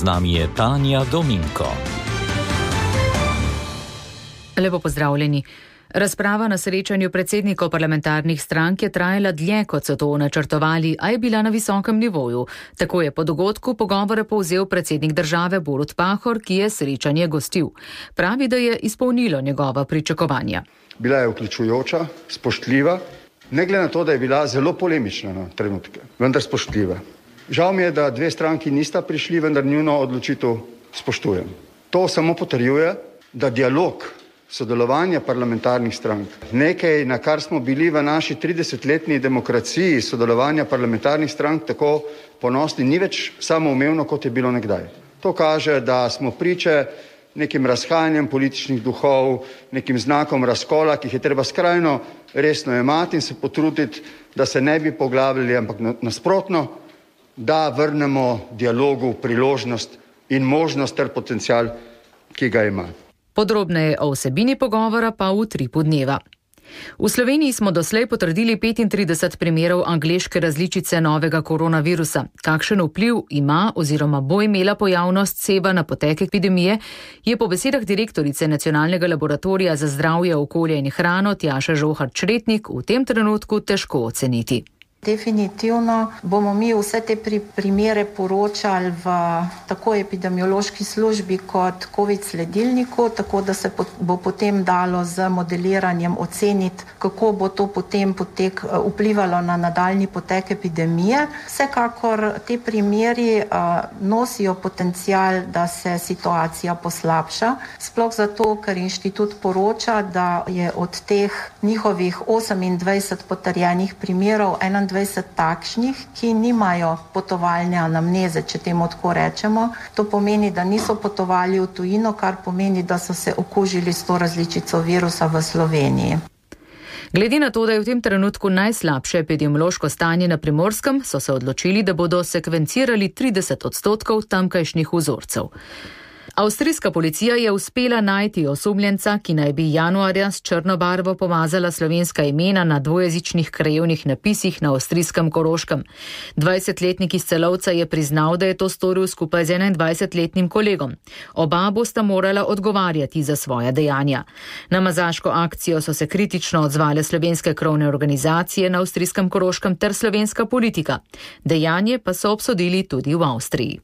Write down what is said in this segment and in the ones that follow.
nami je Tanja Dominko. Lepo pozdravljeni. Razprava na srečanju predsednikov parlamentarnih strank je trajala dlje, kot so to načrtovali, a je bila na visokem nivoju. Tako je po dogodku pogovore povzel predsednik države Borut Pahor, ki je srečanje gostil. Pravi, da je izpolnilo njegova pričakovanja. Bila je vključujoča, spoštljiva, ne glede na to, da je bila zelo polemična na trenutke, vendar spoštljiva. Žal mi je, da dve stranki nista prišli, vendar njuno odločitev spoštujem. To samo potrjuje, da dialog, sodelovanje parlamentarnih strank, nekaj, na kar smo bili v naši 30-letni demokraciji sodelovanja parlamentarnih strank tako ponosni, ni več samoumevno, kot je bilo nekdaj. To kaže, da smo priče nekim razhajanjem političnih duhov, nekim znakom razkola, ki jih je treba skrajno resno jemati in se potruditi, da se ne bi poglabljali, ampak nasprotno, da vrnemo dialogu priložnost in možnost ter potencial, ki ga ima. Podrobneje o vsebini pogovora pa v Utripu dneva. V Sloveniji smo doslej potrdili 35 primerov angleške različice novega koronavirusa. Kakšen vpliv ima oziroma bo imela pojavnost seba na potek epidemije, je po besedah direktorice Nacionalnega laboratorija za zdravje, okolje in hrano Tjaše Žohar-Čretnik v tem trenutku težko oceniti. Definitivno bomo mi vse te primere poročali v tako epidemiološki službi kot COVID sledilniku, tako da se bo potem dalo z modeliranjem oceniti, kako bo to potem vplivalo na nadaljnji potek epidemije. Vsekakor te primeri nosijo potencial, da se situacija poslabša, sploh zato, ker inštitut poroča, da je od teh njihovih 28 potrjenih primerov 21 takšnih, ki nimajo potovalne anamneze, če temu tako rečemo. To pomeni, da niso potovali v tujino, kar pomeni, da so se okužili s to različico virusa v Sloveniji. Glede na to, da je v tem trenutku najslabše epidemiološko stanje na Primorskem, so se odločili, da bodo sekvencirali 30% tamkajšnjih vzorcev. Avstrijska policija je uspela najti osumljenca, ki naj bi januarja s črno barvo pomazala slovenska imena na dvojezičnih krajevnih napisih na avstrijskem Koroškem. 20-letnik iz Celovca je priznal, da je to storil skupaj z 21-letnim kolegom. Oba bosta morala odgovarjati za svoja dejanja. Na mazaško akcijo so se kritično odzvale slovenske krovne organizacije na avstrijskem Koroškem ter slovenska politika. Dejanje pa so obsodili tudi v Avstriji.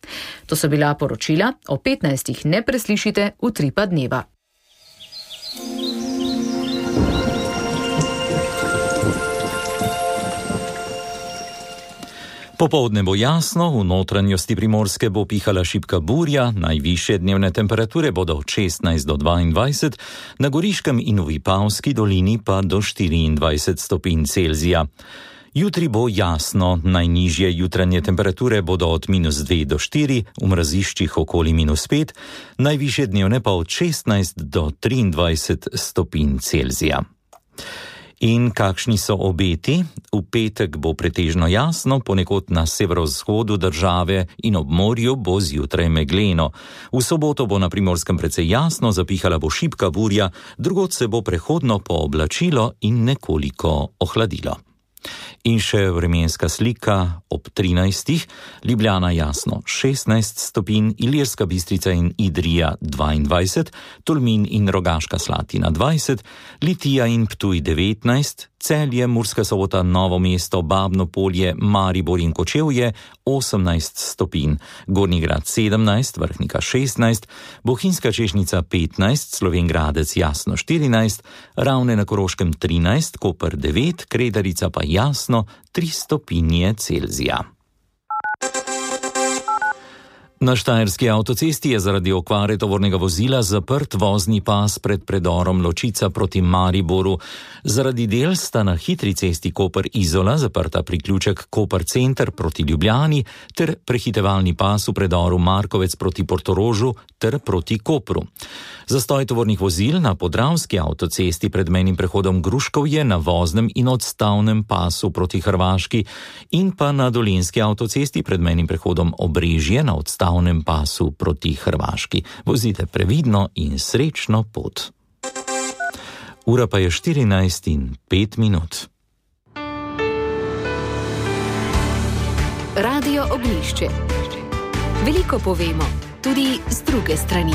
To so bila poročila, o 15 ne preslišite Utripa dneva. Popoldne bo jasno, v notranjosti Primorske bo pihala šibka burja, najvišje dnevne temperature bodo od 16 do 22, na Goriškem in v Vipavski dolini pa do 24 stopinj Celzija. Jutri bo jasno, najnižje jutranje temperature bodo od -2 do 4, v mraziščih okoli -5, najvišje dnevne pa od 16 do 23 stopinj Celzija. In kakšni so obeti? V petek bo pretežno jasno, ponekod na severovzhodu države in ob morju bo zjutraj megleno. V soboto bo na Primorskem precej jasno, zapihala bo šibka burja, drugod se bo prehodno pooblačilo in nekoliko ohladilo. In še vremenska slika ob 13. Ljubljana jasno 16 stopinj, Ilirska Bistrica in Idrija 22, Tolmin in Rogaška Slatina 20, Litija in Ptuj 19, Celje, Murska Sobota, Novo mesto, Babno Polje, Maribor in Kočevje 18 stopinj, Gornji Grad 17, Vrhnika 16, Bohinjska Češnica 15, Slovenj Gradec jasno 14, Ravne na Koroškem 13, Koper 9, Kredarica pa jasno 3 stopinje Celzija. Na štajerski avtocesti je zaradi okvare tovornega vozila zaprt vozni pas pred predorom Ločica proti Mariboru. Zaradi del sta na hitri cesti Koper-Izola zaprta priključek Koper center proti Ljubljani ter prehitevalni pas v predoru Markovec proti Portorožu ter proti Kopru. Zastoj tovornih vozil na podravski avtocesti pred mejnim prehodom Gruškovje na voznem in odstavnem pasu proti Hrvaški in pa na dolenjski avtocesti pred mejnim prehodom Obrežje na odstavnem pasu proti Hrvaški. Vozite previdno in srečno pot. Ura pa je 14:05. Radio Oglišče. Veliko povemo, tudi z druge strani.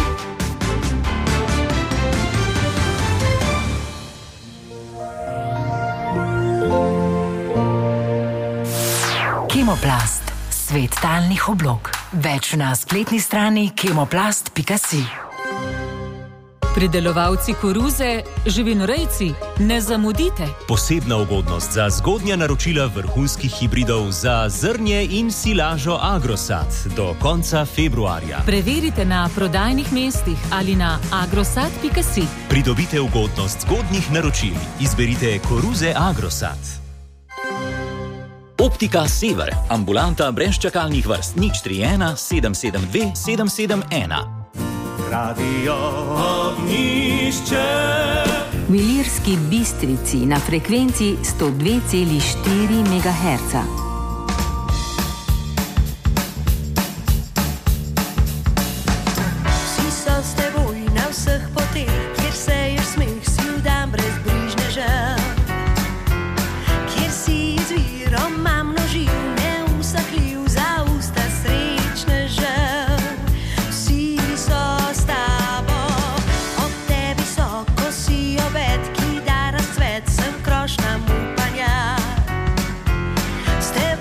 Kemoplast, svet talnih oblog. Več na spletni strani kemoplast.si. Pridelovalci koruze, živinorejci, ne zamudite. Posebna ugodnost za zgodnja naročila vrhunskih hibridov za zrnje in silažo Agrosat do konca februarja. Preverite na prodajnih mestih ali na agrosat.si. Pridobite ugodnost zgodnjih naročil. Izberite koruze Agrosat. Optika Sever, ambulanta brez čakalnih vrst, 031 772 771. Radio Ognjišče. V Ilirski Bistrici na frekvenci 102,4 MHz. Vsi so s teboj na vseh poteh, kjer seješ smeh, si vdan brez brižneža. Kjer si izvirom mam množil, neusahljiv za usta srečneža. Stay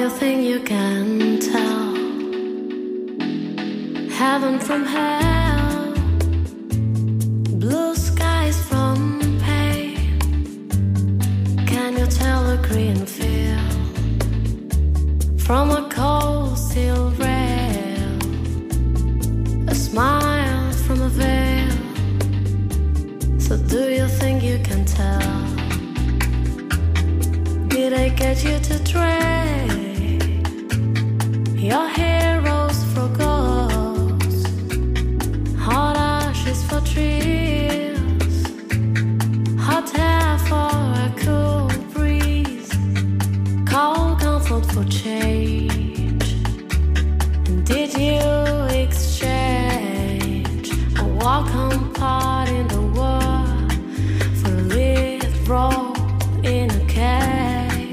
you think you can tell heaven from hell, blue skies from pain? Can you tell a green field from a cold steel rail, a smile from a veil? So do you think you can tell? Did I get you to trade your heroes for ghosts, hot ashes for trees, hot hair for a cool breeze, cold comfort for change? And did you exchange a welcome part in the world for a lived role in a cage?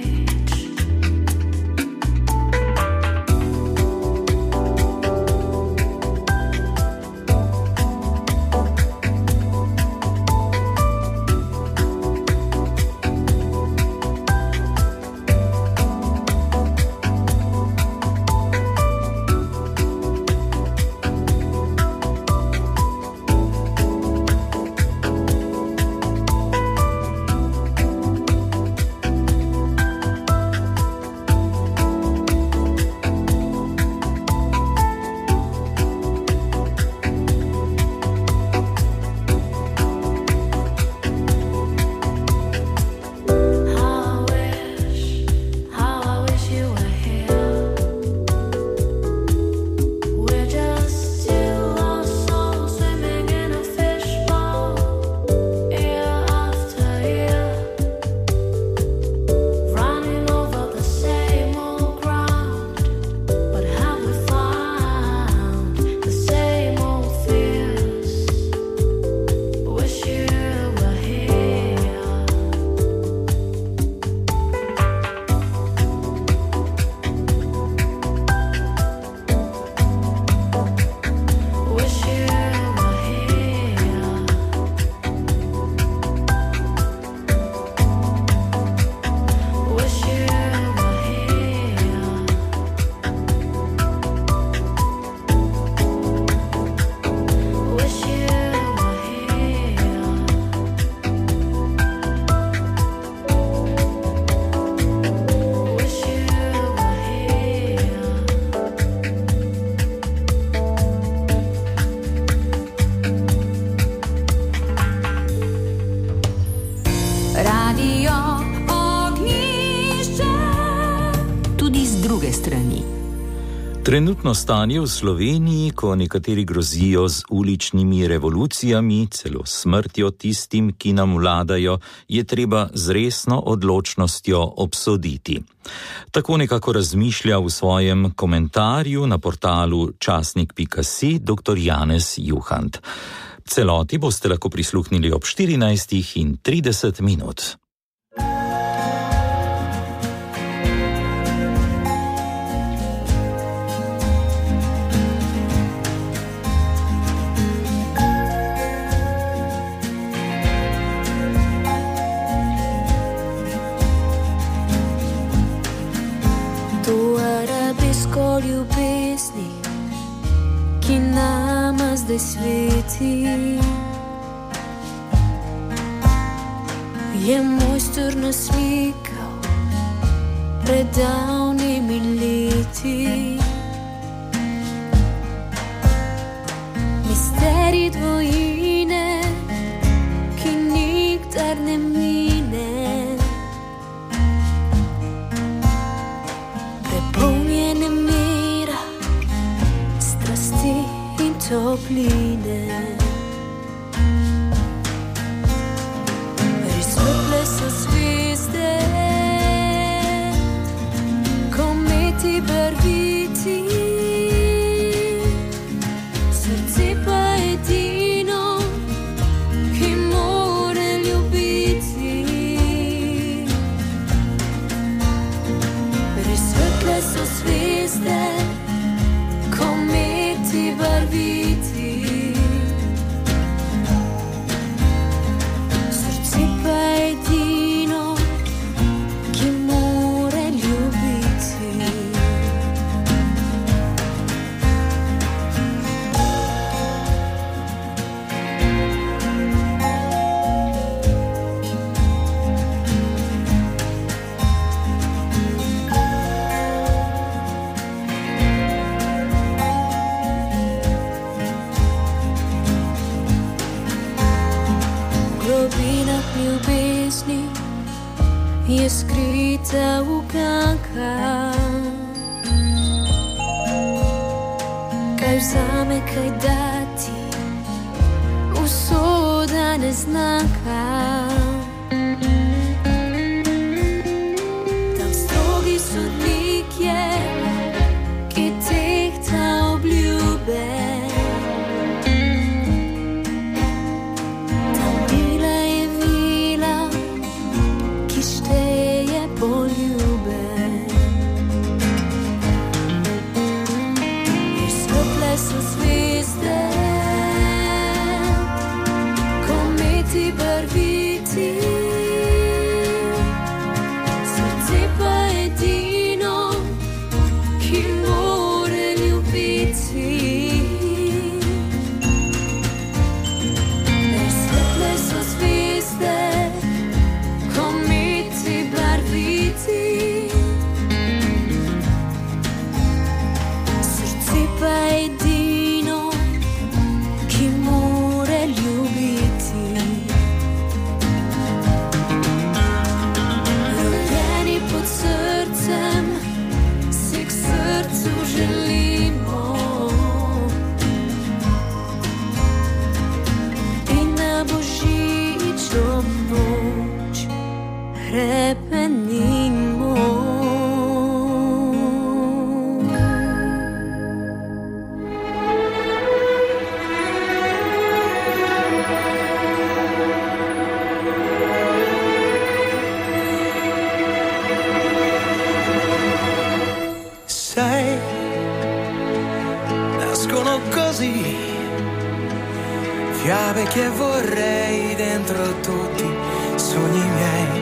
Trenutno stanje v Sloveniji, ko nekateri grozijo z uličnimi revolucijami, celo smrtjo tistim, ki nam vladajo, je treba z resno odločnostjo obsoditi. Tako nekako razmišlja v svojem komentarju na portalu časnik.si dr. Janez Juhant. Celoti boste lahko prisluhnili ob 14:30. Ljubezni, ki nama zdaj sveti, je mojster naslikal pred davnimi leti. Misterij dvojine, ki nikdar ne mine, prepolnjene mira, strasti in topline. Prisvetle so zvezde, kometi barviti, srce pa edino, ki more ljubiti. Prisvetle so zvezde, kometi barviti, ljubezni je skrita uganka. Kaj vzame, kaj dati, usoda neznanka. Tam strogi sodnik je, ki tehta obljube. Tam mila je vila, ki šteje poljube. So zvezde, kometi barviti, srce pa edino, ki more ljubiti. Svetle so zvezde, kometi barviti, srce pa edino, fiabe che vorrei dentro tutti i sogni miei,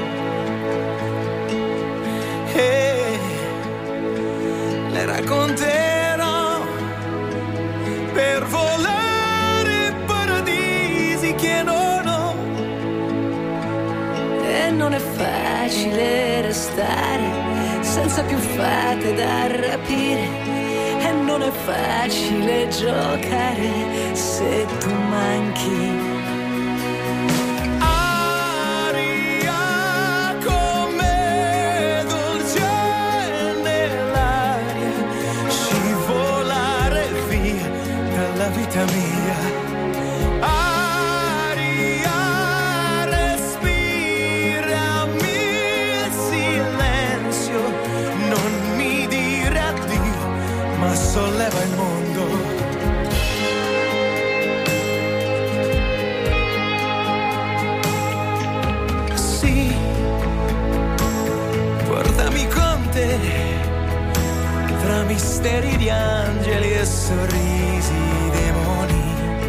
e le racconterò per volare paradisi che non ho. E non è facile restare senza più fate da rapire. E non è facile giocare se tu manchi. Aria come dolce nell'aria, scivolare via dalla vita mia. Aria, respirami il silenzio, non mi dire addio, ma solleva il mondo. Sì, portami con te, tra misteri di angeli e sorrisi di demoni.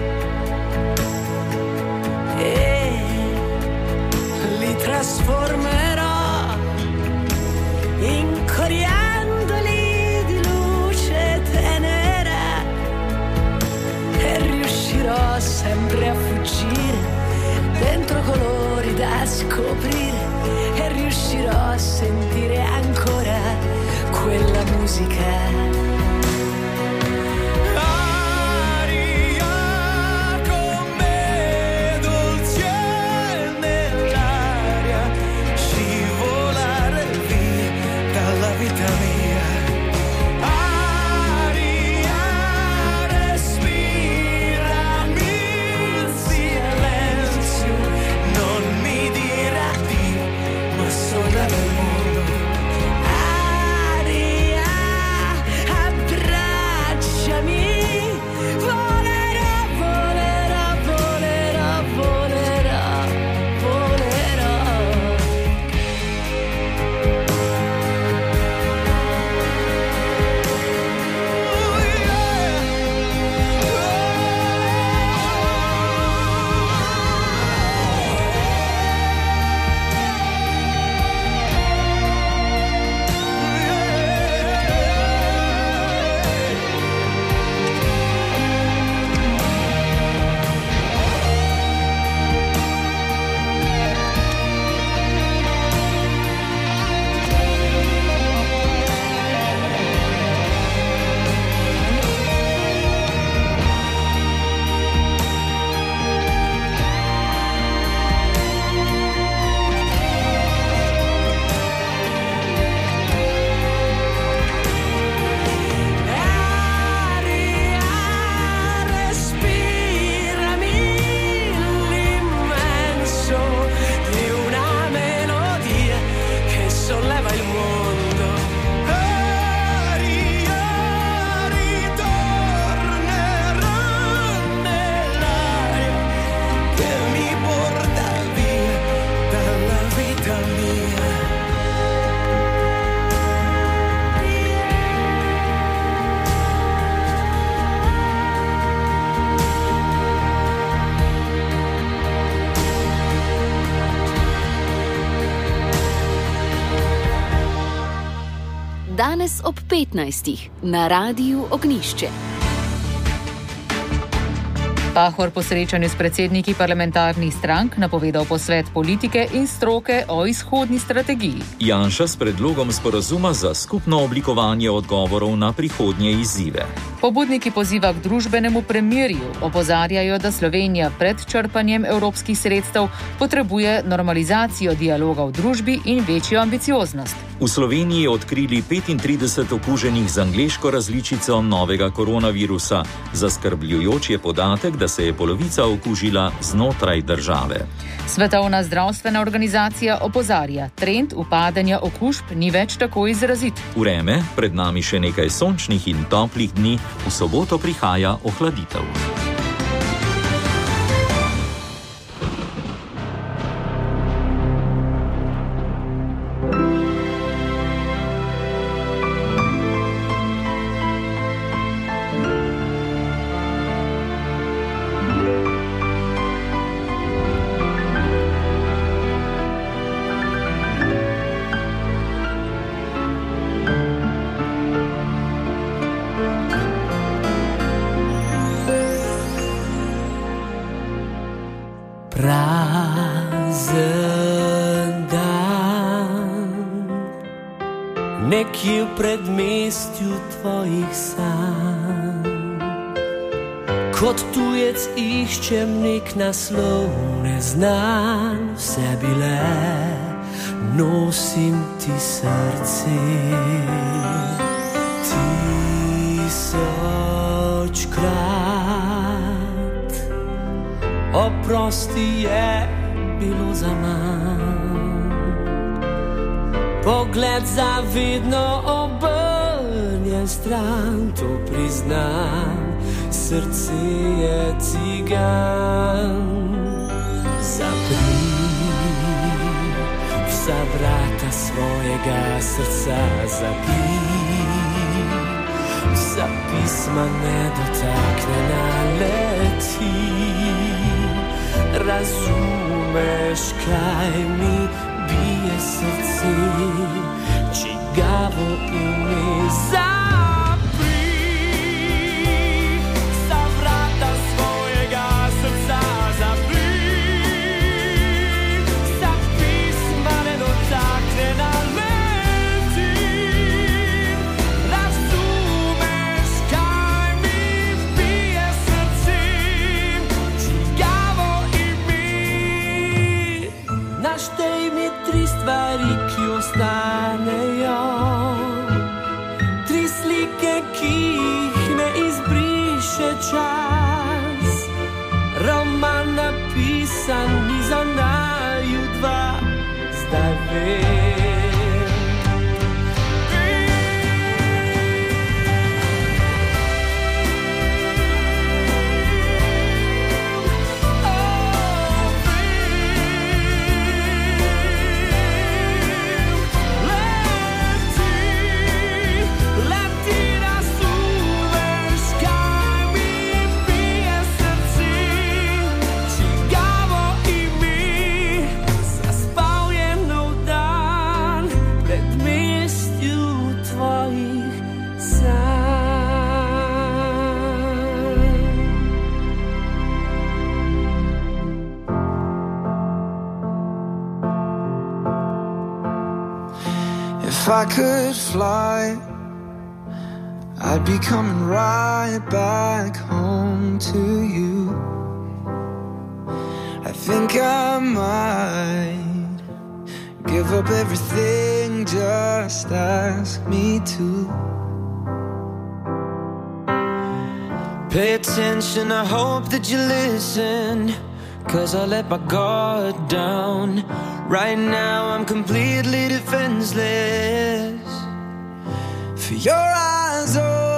E li trasformerò in coriandoli di luce tenera, e riuscirò sempre a fuggire dentro colori da scoprire, e riuscirò a sentire ancora quella musica. Del mondo. Aria, danes ob 15. na Radiu Ognjišče. Pahor po srečanju s predsedniki parlamentarnih strank napovedal posvet politike in stroke o izhodni strategiji. Janša s predlogom sporazuma za skupno oblikovanje odgovorov na prihodnje izzive. Pobudniki poziva k družbenemu premirju, opozarjajo, da Slovenija pred črpanjem evropskih sredstev potrebuje normalizacijo dialoga v družbi in večjo ambicioznost. V Sloveniji odkrili 35 okuženih z angleško različico novega koronavirusa. Zaskrbljujoč je podatek, da se je polovica okužila znotraj države. Svetovna zdravstvena organizacija opozarja, trend upadanja okužb ni več tako izrazit. Vreme, pred nami še nekaj sončnih in toplih dni, v soboto prihaja ohladitev. Prazen dan, nekje v predmestju tvojih sanj. Kot tujec iščem nek naslov neznan, vse bile nosim ti srce. Tisočkrat oprosti je bilo za manj. Pogled zavedno obrnjen stran, to priznam, srce je cigan. Zapri vsa vrata svojega srca, zapri vsa pisma nedotaknjena, leti. Razumeš, kaj mi bije srce, čigavo ime. Zapri vsa vrata svojega srca, zapri vsa pisma nedotaknjena, leti. Razumeš, kaj mi bije srce, čigavo ime. Naštej mi 3 stvari, ki ostanejo, 3 slike, ki jih ne izbriše čas. Roman napisan ni za naju dva, zdaj vem. If I could fly, I'd be coming right back home to you. I think I might give up everything, just ask me to. Pay attention, I hope that you listen, 'cause I let my guard down. Right now I'm completely defenseless. For your eyes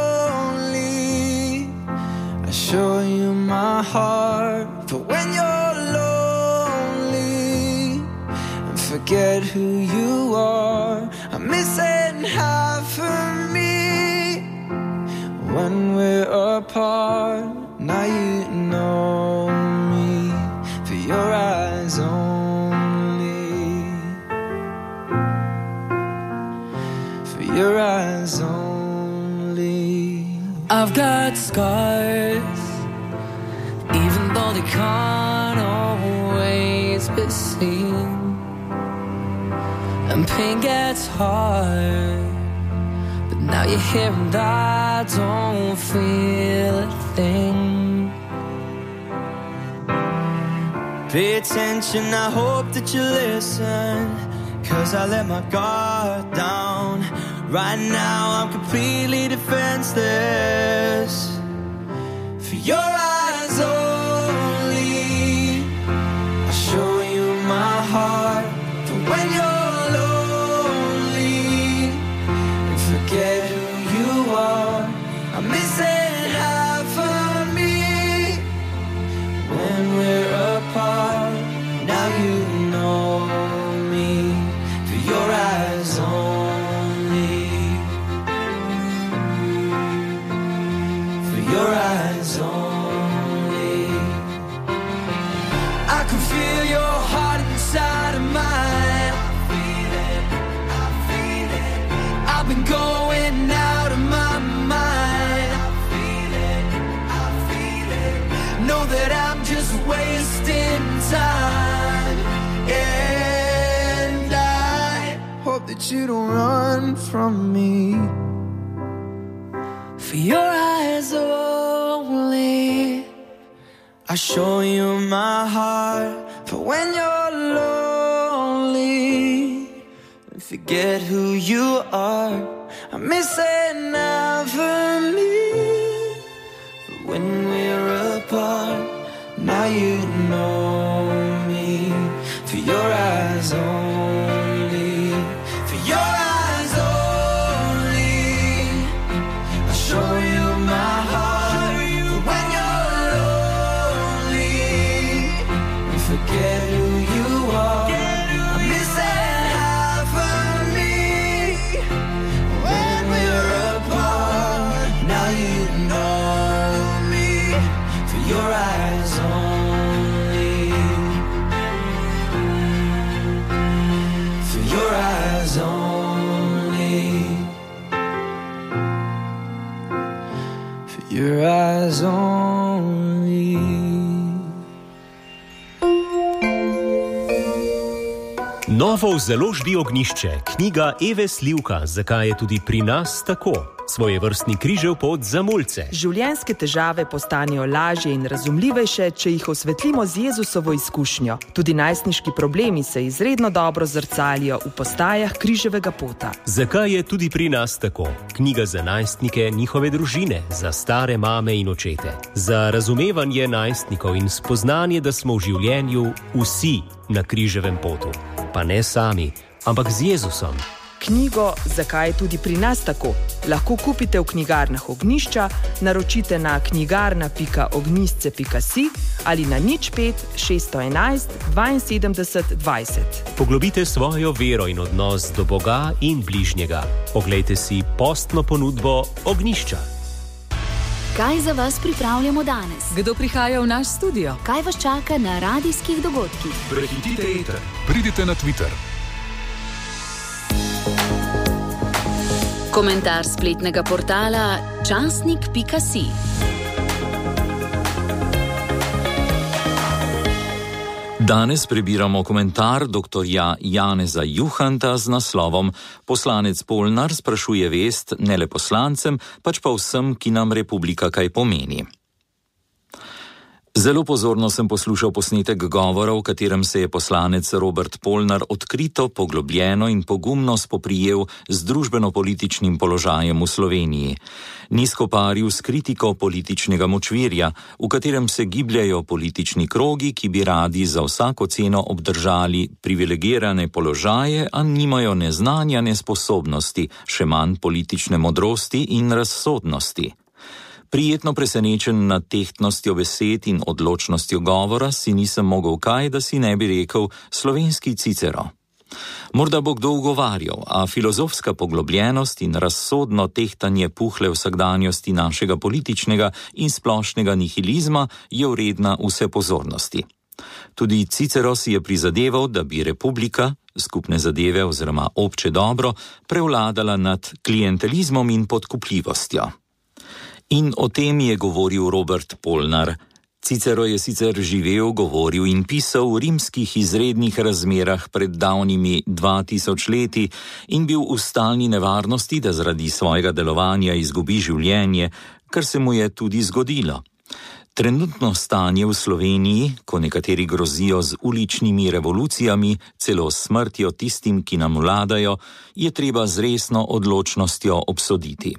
only, I show you my heart. But when you're lonely and forget who you are, I'm missing half of me when we're apart. Now you know me for your eyes only. Your eyes I've got scars, even though they can't always be seen. And pain gets hard, but now you're here and I don't feel a thing. Pay attention, I hope that you listen, 'cause I let my guard down. Right now I'm completely defenseless. For your eyes only, I'll show you my heart. For when you're lonely and forget who you are, I'm missing half of me. When we're apart, now you know me. For your eyes only, for your eyes only. I can feel your heart inside of mine. I feel it. I've been going out of my mind. I feel it. Know that I'm just wasting time. And I hope that you don't run from me. For your eyes only, I show you my heart. For when you're lonely and forget who you are, I'm missing out for me. But when we're apart, now you know me. For your eyes only, for your eyes only, I show you my heart. For when you're lonely and forget who you are, I'm missing half of me. When we're apart, now you know me. For your eyes only, for your eyes only, for your eyes only. Novo v založbi Ognjišče, knjiga Eve Slivka, zakaj je tudi pri nas tako. Svojevrstni križev pot za mulce. Življenjske težave postanejo lažje in razumljivejše, če jih osvetlimo z Jezusovo izkušnjo. Tudi najstniški problemi se izredno dobro zrcalijo v postajah križevega pota. Zakaj je tudi pri nas tako? Knjiga za najstnike, njihove družine, za stare mame in očete. Za razumevanje najstnikov in spoznanje, da smo v življenju vsi na križevem potu. Pa ne sami, ampak z Jezusom. Knjigo Zakaj je tudi pri nas tako lahko kupite v knjigarnah Ognjišča, naročite na knjigarna.ognjisce.si ali na 05 611 72 20. Poglobite svojo vero in odnos do Boga in bližnjega. Oglejte si postno ponudbo Ognjišča. Kaj za vas pripravljamo danes? Kdo prihaja v naš studio? Kaj vas čaka na radijskih dogodkih? Prehitite eter. Pridite na Twitter. Komentar spletnega portala časnik.si. Danes prebiramo komentar dr. Janeza Juhanta z naslovom Poslanec Polnar sprašuje vest ne le poslancem, pač pa vsem, ki nam republika kaj pomeni. Zelo pozorno sem poslušal posnetek govora, v katerem se je poslanec Robert Polnar odkrito, poglobljeno in pogumno spoprijel z družbeno-političnim položajem v Sloveniji. Ni skoparil s kritiko političnega močvirja, v katerem se gibljajo politični krogi, ki bi radi za vsako ceno obdržali privilegirane položaje, a nimajo ne znanja, ne sposobnosti, še manj politične modrosti in razsodnosti. Prijetno presenečen nad tehtnostjo besed in odločnostjo govora si nisem mogel kaj, da si ne bi rekel slovenski Cicero. Morda bo kdo ugovarjal, a filozofska poglobljenost in razsodno tehtanje puhle vsakdanjosti našega političnega in splošnega nihilizma je vredna vse pozornosti. Tudi Cicero si je prizadeval, da bi republika, skupne zadeve oziroma obče dobro, prevladala nad klientelizmom in podkupljivostjo. In o tem je govoril Robert Polnar. Cicero je sicer živel, govoril in pisal v rimskih izrednih razmerah pred davnimi 2000 leti in bil v stalni nevarnosti, da zaradi svojega delovanja izgubi življenje, kar se mu je tudi zgodilo. Trenutno stanje v Sloveniji, ko nekateri grozijo z uličnimi revolucijami, celo smrtjo tistim, ki nam vladajo, je treba z resno odločnostjo obsoditi.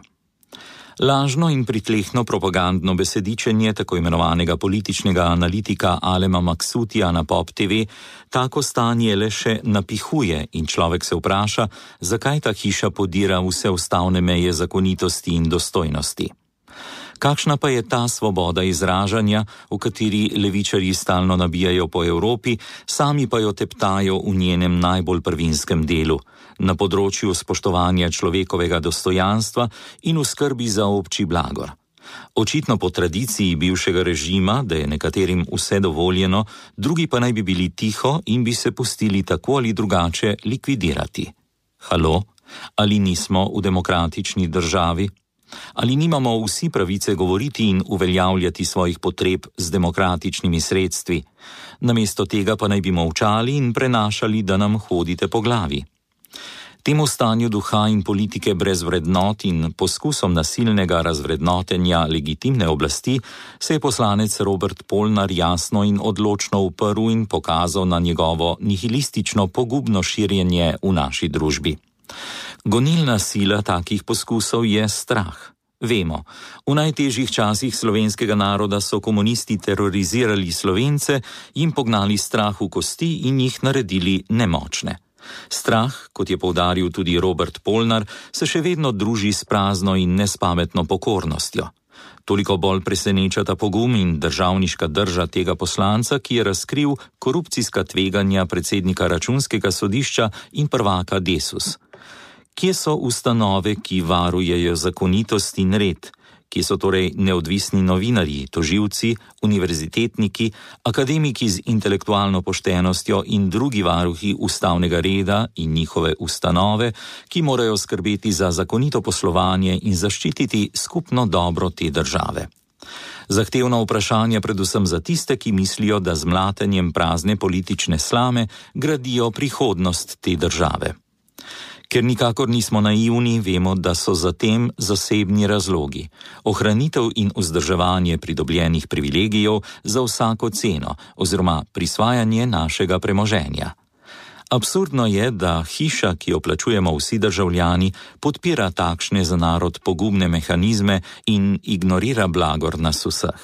Lažno in pritlehno propagandno besedičenje tako imenovanega političnega analitika Alema Maksutija na Pop TV tako stanje le še napihuje in človek se vpraša, zakaj ta hiša podira vse ustavne meje zakonitosti in dostojnosti. Kakšna pa je ta svoboda izražanja, v kateri levičarji stalno nabijajo po Evropi, sami pa jo teptajo v njenem najbolj prvinskem delu, na področju spoštovanja človekovega dostojanstva in v skrbi za obči blagor. Očitno po tradiciji bivšega režima, da je nekaterim vse dovoljeno, drugi pa naj bi bili tiho in bi se pustili tako ali drugače likvidirati. Halo? Ali nismo v demokratični državi? Ali nimamo vsi pravice govoriti in uveljavljati svojih potreb z demokratičnimi sredstvi? Namesto tega pa naj bi molčali in prenašali, da nam hodite po glavi. Temu stanju duha in politike brez vrednot in poskusom nasilnega razvrednotenja legitimne oblasti se je poslanec Robert Polnar jasno in odločno uprl in pokazal na njegovo nihilistično pogubno širjenje v naši družbi. Gonilna sila takih poskusov je strah. Vemo, v najtežjih časih slovenskega naroda so komunisti terorizirali Slovence, jim pognali strah v kosti in jih naredili nemočne. Strah, kot je poudaril tudi Robert Polnar, se še vedno druži s prazno in nespametno pokornostjo. Toliko bolj preseneča ta pogum in državniška drža tega poslanca, ki je razkril korupcijska tveganja predsednika Računskega sodišča in prvaka Desus. Kje so ustanove, ki varujejo zakonitost in red? Kje so torej neodvisni novinarji, tožilci, univerzitetniki, akademiki z intelektualno poštenostjo in drugi varuhi ustavnega reda in njihove ustanove, ki morajo skrbeti za zakonito poslovanje in zaščititi skupno dobro te države? Zahtevna vprašanja predvsem za tiste, ki mislijo, da z mlatenjem prazne politične slame gradijo prihodnost te države. Ker nikakor nismo naivni, vemo, da so za tem zasebni razlogi. Ohranitev in vzdrževanje pridobljenih privilegijev za vsako ceno oziroma prisvajanje našega premoženja. Absurdno je, da hiša, ki jo plačujemo vsi državljani, podpira takšne za narod pogubne mehanizme in ignorira blagor nas vseh.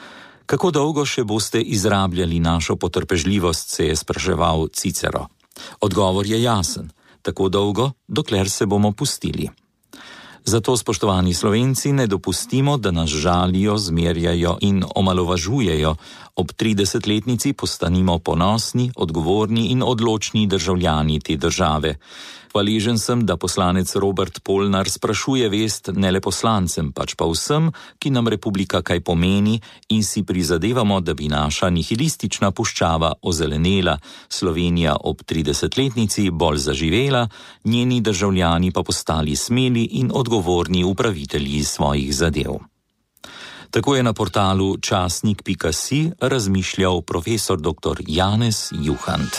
Kako dolgo še boste izrabljali našo potrpežljivost, se je spraševal Cicero. Odgovor je jasen. Tako dolgo, dokler se bomo pustili. Zato, spoštovani Slovenci, ne dopustimo, da nas žalijo, zmerjajo in omalovažujejo. Ob 30-letnici postanimo ponosni, odgovorni in odločni državljani te države. Hvaležen sem, da poslanec Robert Polnar sprašuje vest ne le poslancem, pač pa vsem, ki nam republika kaj pomeni in si prizadevamo, da bi naša nihilistična puščava ozelenela, Slovenija ob 30-letnici bolj zaživela, njeni državljani pa postali smeli in odgovorni upravitelji svojih zadev. Tako je na portalu časnik.si razmišljal profesor dr. Janez Juhant.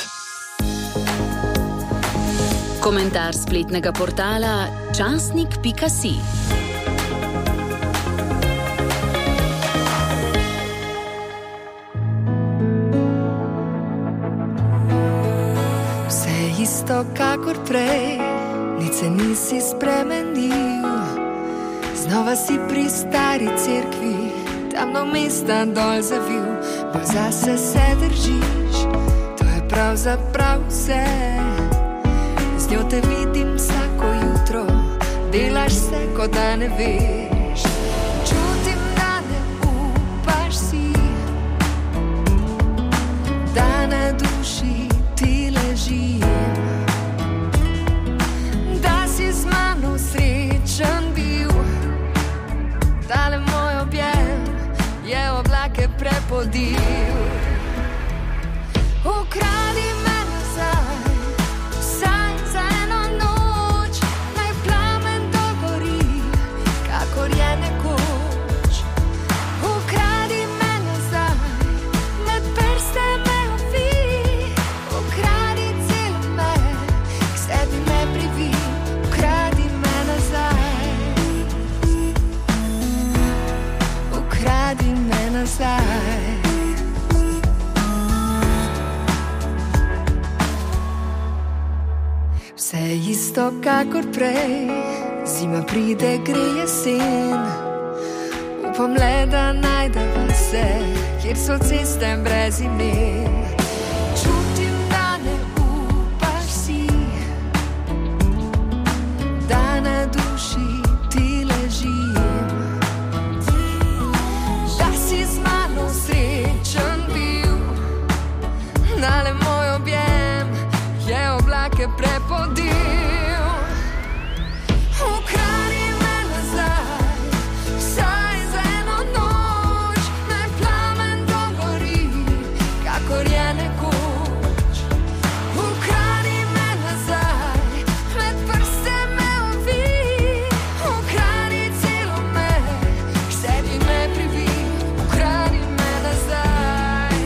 Komentar spletnega portala časnik.si. Vse isto kakor prej, nič se nisi spremenil. Znova si pri stari cerkvi, tam do mesta dol zavil. Bolj zase se držiš, to je pravzaprav vse. Z njo te vidim vsako jutro, delaš se, kot da ne veš. Čutim, da ne upaš si, da na duši ti leži, da si z mano srečen bil. Tale moj objem je oblake prepodil. Ukradi me nazaj, vsaj za eno noč, naj plamen dogori, kakor je nekoč. nazaj. Vse isto kakor prej, zima pride, gre jesen. Upam le, da najdeva se, kjer so ceste brez imen. Čutim, da ne upaš si, da na duši ti ležim, da si z mano srečen bil, da le moj objem je oblake prepodil. Ukradi me nazaj, vsaj za eno noč, naj plamen dogori, kakor je nekoč. Ukradi me nazaj, med prste me ovij, ukradi celo me, k sebi me privij. Ukradi me nazaj,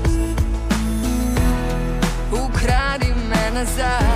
ukradi me nazaj.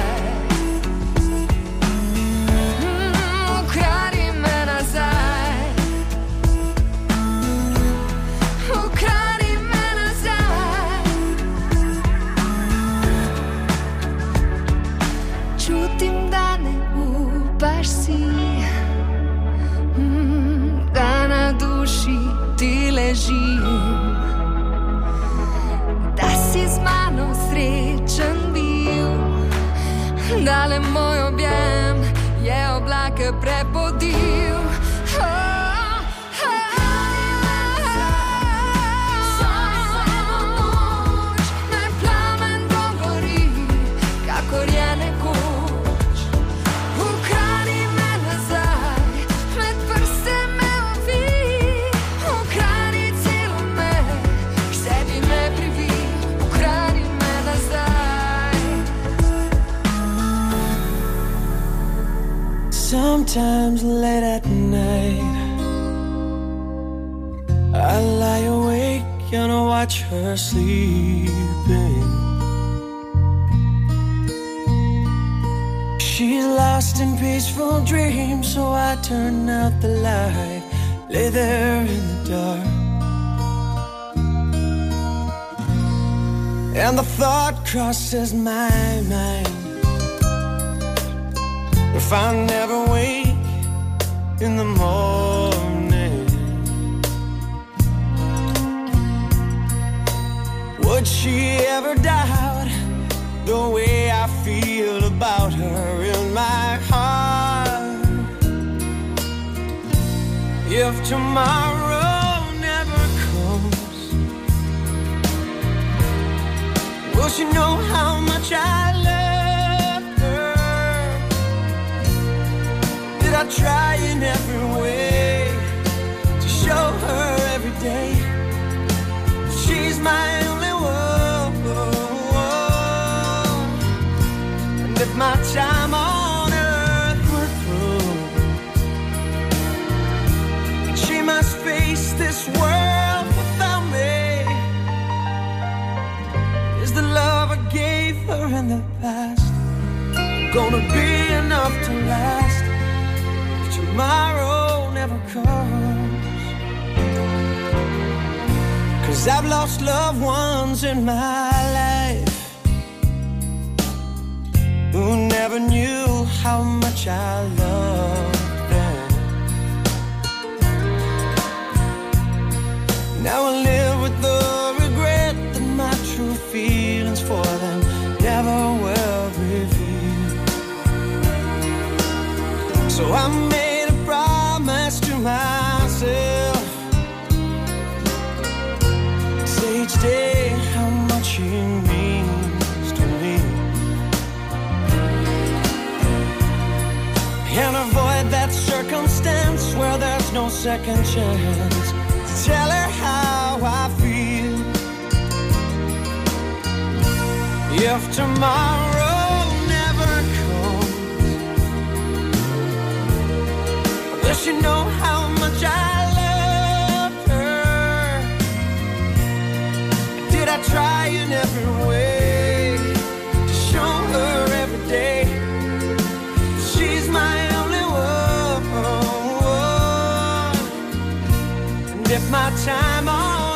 Da si z mano srečen bil, da le moj objem je oblake prepodil. Naj plamen dogori, kakor je nekoč. Ukradi me nazaj, med prste me ovij, ukradi celo me, k sebi me privij. Ukradi me nazaj. Sometimes late at night I lie awake and I watch her sleeping. She's lost in peaceful dreams, so I turn out the light, lay there in the dark. And the thought crosses my mind, if I never wake in the morning, would she ever doubt the way I feel about her in my heart? If tomorrow never comes, will she know how much I love her? Did I try in every way to show her every day she's my only one? And if my time on earth were through, and she must face this world without me, is the love I gave her in the past gonna be enough to last if tomorrow never comes? 'Cause I've lost loved ones in my life who never knew how much I loved them. Now I live with the regret that my true feelings for them never will reveal. So I made a promise to myself, say each day how much he means to me, and avoid that circumstance where there's no second chance to tell her how I feel. If tomorrow never comes, will she know how much I love her? Did I try in every way to show her every day she's my only one? And if my time on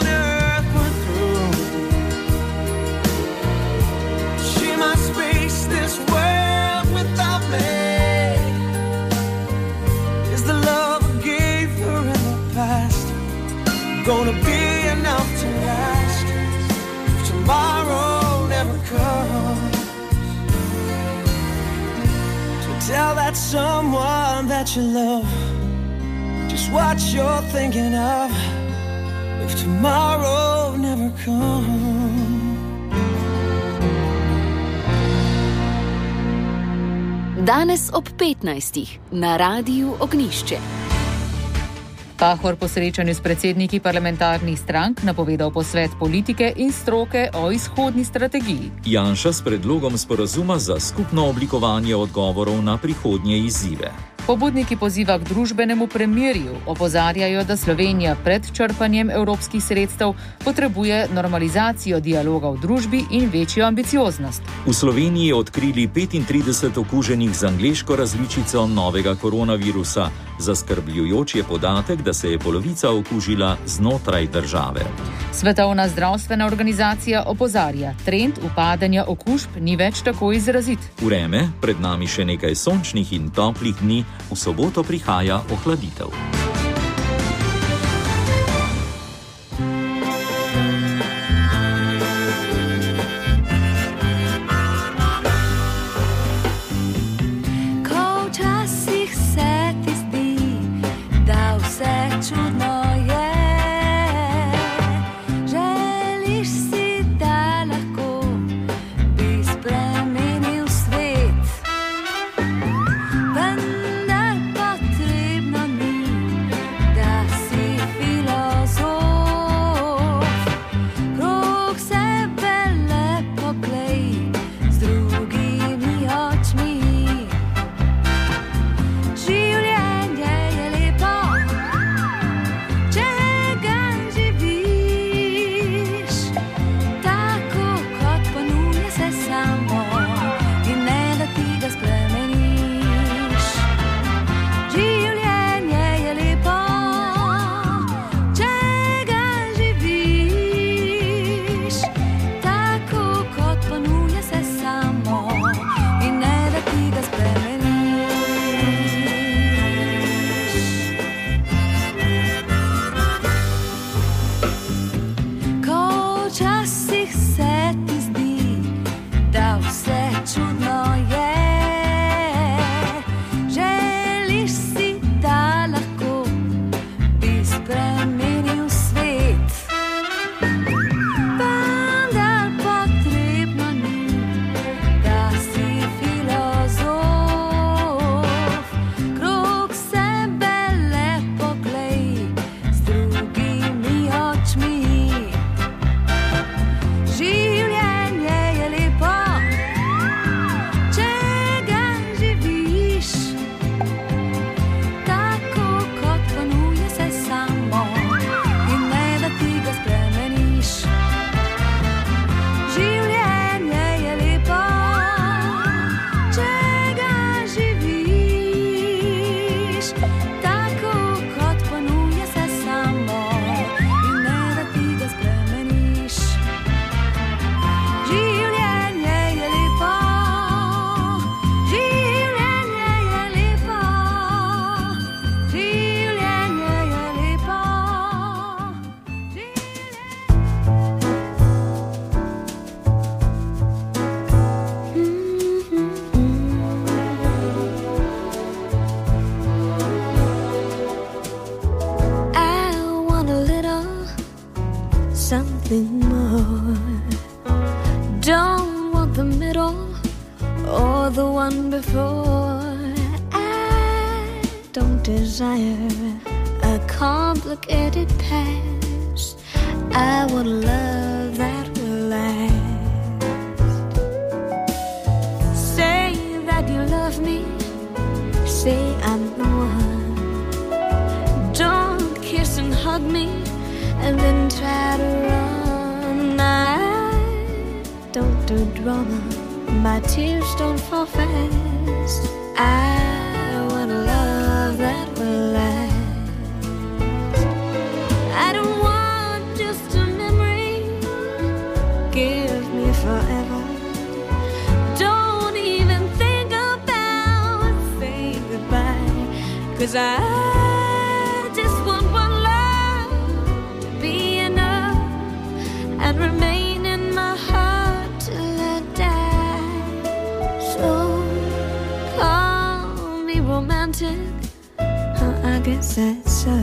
gonna be enough to last if tomorrow never comes. To tell that someone that you love just what you're thinking of if tomorrow never comes. Danes ob 15. na Radiu Ognišče. Pahor po srečanju s predsedniki parlamentarnih strank napovedal posvet politike in stroke o izhodni strategiji. Janša s predlogom sporazuma za skupno oblikovanje odgovorov na prihodnje izzive. Pobudniki poziva k družbenemu premirju, opozarjajo, da Slovenija pred črpanjem evropskih sredstev potrebuje normalizacijo dialoga v družbi in večjo ambicioznost. V Sloveniji odkrili 35 okuženih z angleško različico novega koronavirusa. Zaskrbljujoč je podatek, da se je polovica okužila znotraj države. Svetovna zdravstvena organizacija opozarja, trend upadanja okužb ni več tako izrazit. Vreme, pred nami še nekaj sončnih in toplih dni, v soboto prihaja ohladitev. something more. Don't want the middle or the one before. I don't desire a complicated past. I want love that will last. Say that you love me, say I'm the one. Don't kiss and hug me and then try to run. I don't do drama, my tears don't fall fast. I want a love that will last. I don't want just a memory, give me forever. Don't even think about saying goodbye, 'cause I just want one love to said so.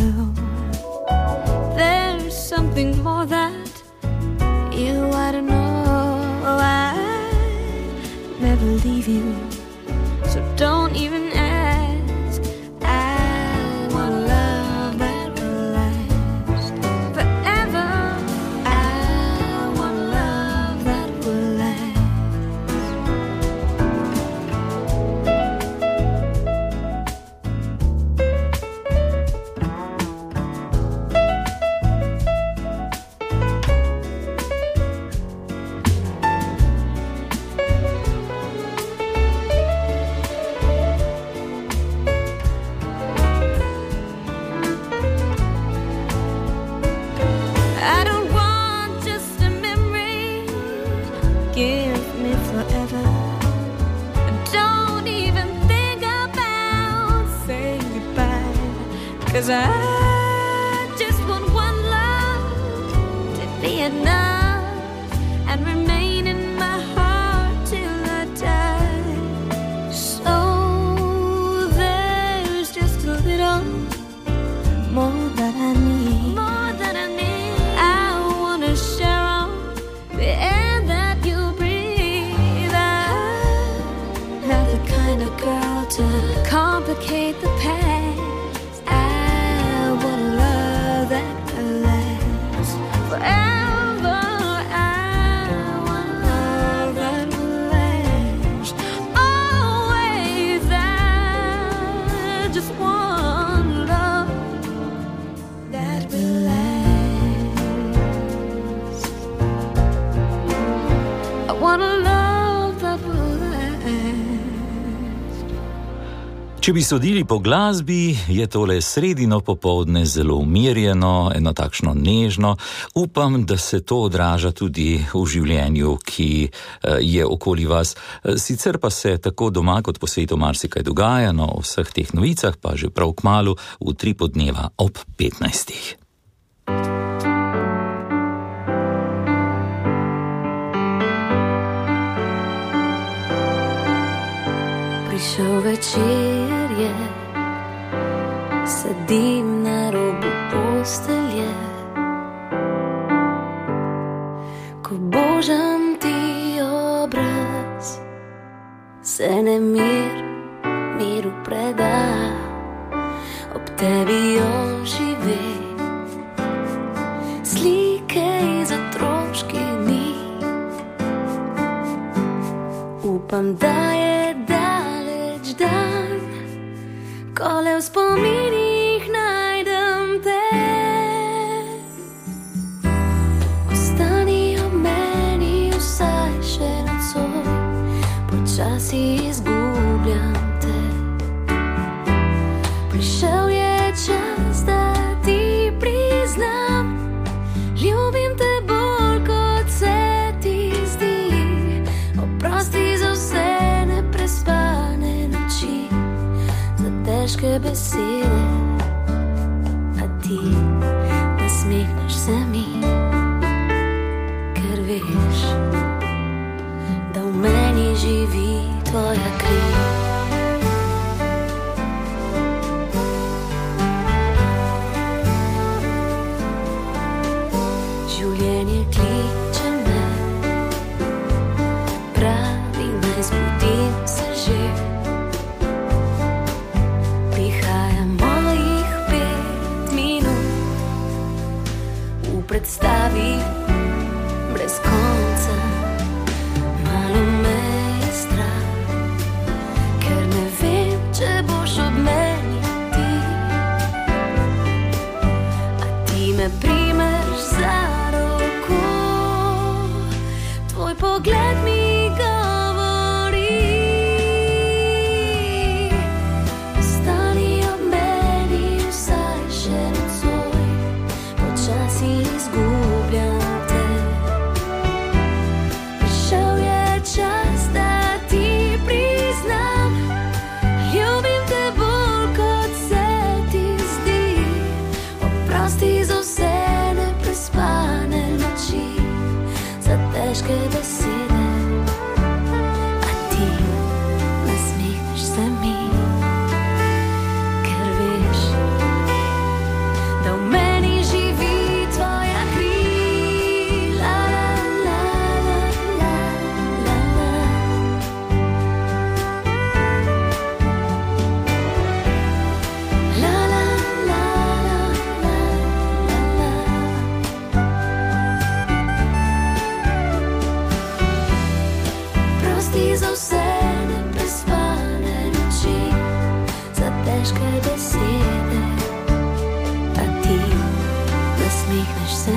There's something more that you ought to know. I never leave you, so don't even ask. I want love that will last forever. I want love that will last. I don't want just a memory. Give me forever. Don't even think about saying goodbye, 'cause I just want one love to be enough and remain in my heart till I die. So there's just a little more that I need. More than I need. I wanna share all the air that you breathe. I'm not the kind of girl to complicate the past. I want love that will last forever. I want love that will last always. I just want love that will last. I want a love that will last. Če bi sodili po glasbi, je tole sredino popoldne zelo umirjeno, eno takšno nežno. Upam, da se to odraža tudi v življenju, ki je okoli vas. Sicer pa se tako doma kot po svetu marsikaj dogaja, no o vseh teh novicah pa že prav kmalu v 3 podneva ob 15. Prišel večer je, sedim na robu postelje, ko božam ti obraz, se nemir miru preda, ob tebi oživi slike iz otroških dni. Upam, da je dan, ko le v spominih najdem te. Ostani ob meni vsaj še nocoj, počasi izgubljam te. Prišel je čas, da ti priznam, ljubim te bolj, kot se ti zdi. Oprosti za vse neprespane noči, za težke besede, a ti nasmehneš se mi, ker veš, da v meni živi tvoja kri. Življenje kliče me, pravi naj zbudim se že. Prihaja mojih 5 minut v predstavi brez konca. Malo me je strah, ker ne vem, če boš ob meni ti. A ti me primeš za roko, tvoj pogled mi govori. Ostani ob meni vsaj še nocoj, počasi izgubljam te.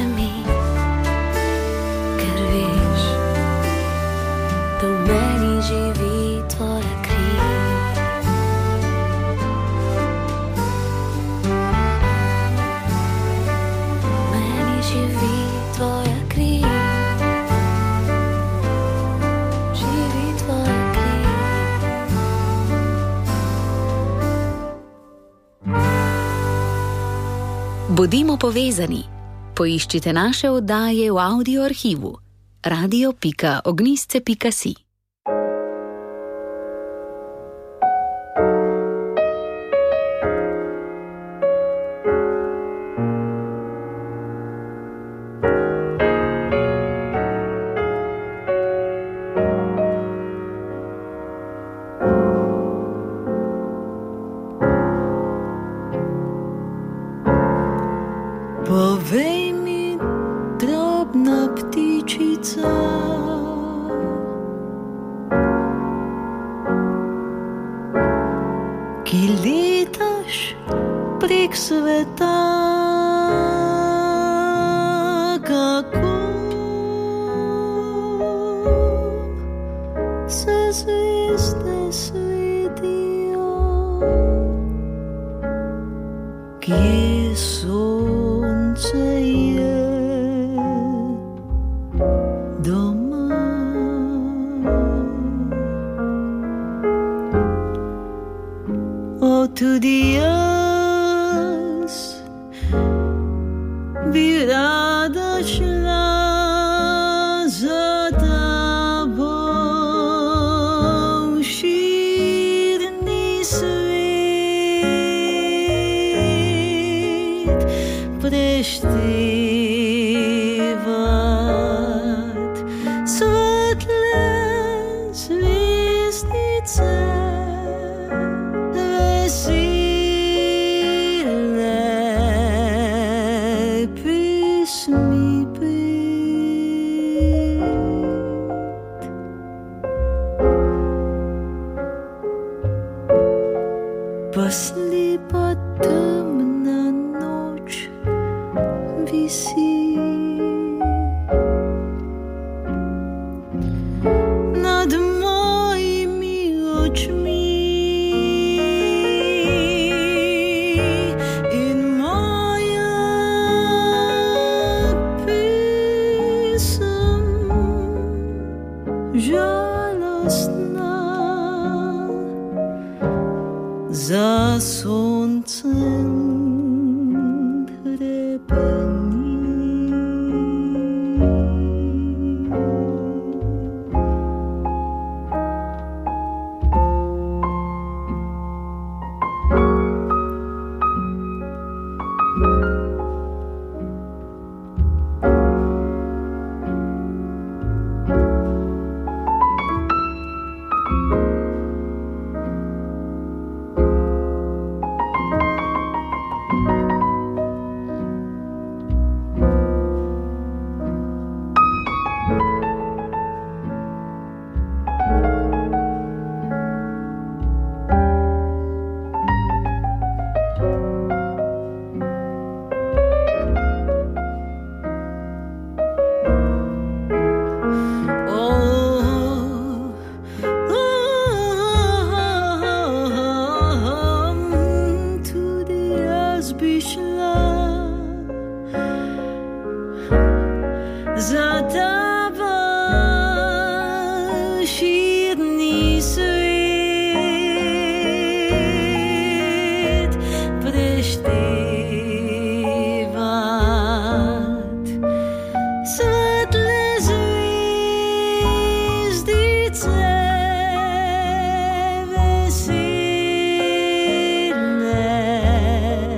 mi, ker veš, da v meni živi tvoja kri. V meni živi tvoja kri. Živi tvoja kri. Bodimo povezani. Poiščite naše oddaje v audio arhivu radio.ognisce.si. Povej mi, drobna ptičica, ki letaš prek sveta, kako se zvezde svetijo, kje sonce je doma. O, tudi jaz bi rada šla za tabo v širni svet, preštevat svetle zvezdice, vesele pesmi pet. Pa slepa temna noč visi nad mojimi očmi in moja pesem žalostna za soncem hrepeni.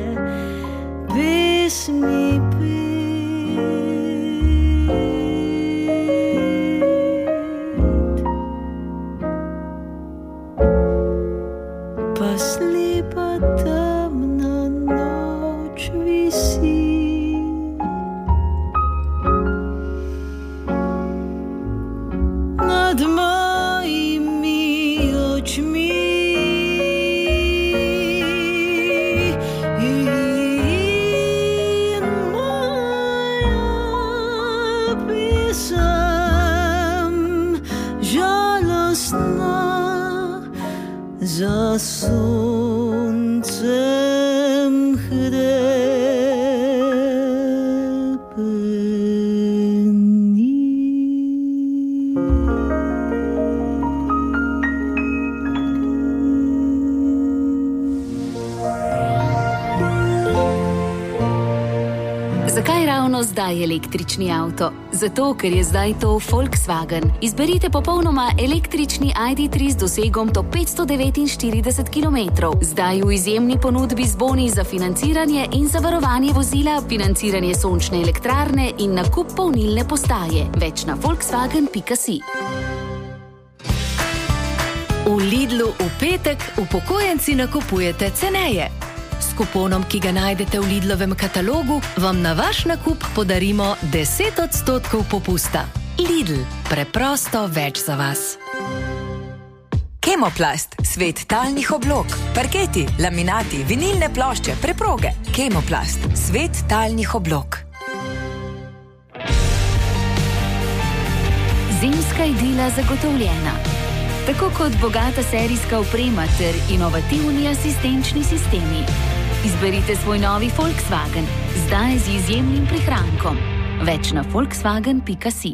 pesmi pet. sem žalostna za soncem Zakaj ravno zdaj električni avto? Zato, ker je zdaj to Volkswagen. Izberite popolnoma električni ID.3 z dosegom do 549 km. Zdaj v izjemni ponudbi z boni za financiranje in zavarovanje vozila, financiranje sončne elektrarne in nakup polnilne postaje. Več na volkswagen.si. V Lidlu v petek upokojenci nakupujete ceneje. S kuponom, ki ga najdete v Lidlovem katalogu, vam na vaš nakup podarimo 10% popusta. Lidl, preprosto več za vas. Kemoplast, svet talnih oblog, parketi, laminati, vinilne plošče, preproge. Kemoplast, svet talnih oblog. Zimska idila zagotovljena. Tako kot bogata serijska oprema ter inovativni asistenčni sistemi. Izberite svoj novi Volkswagen, zdaj z izjemnim prihrankom. Več na volkswagen.si.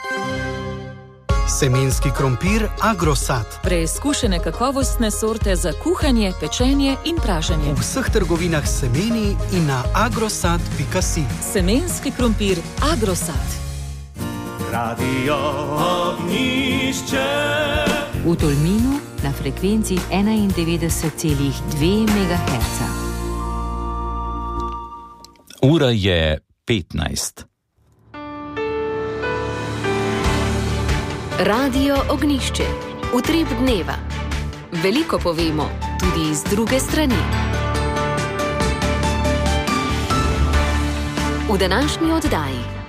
Semenski krompir Agrosat. Preizkušene kakovostne sorte za kuhanje, pečenje in praženje. V vseh trgovinah s semeni in na agrosat.si. Semenski krompir Agrosat. Radio Ognjišče. V Tolminu na frekvenci 91,2 MHz. Ura je 15. Radio Ognjišče. Utrip dneva. Veliko povemo, tudi iz druge strani. V današnji oddaji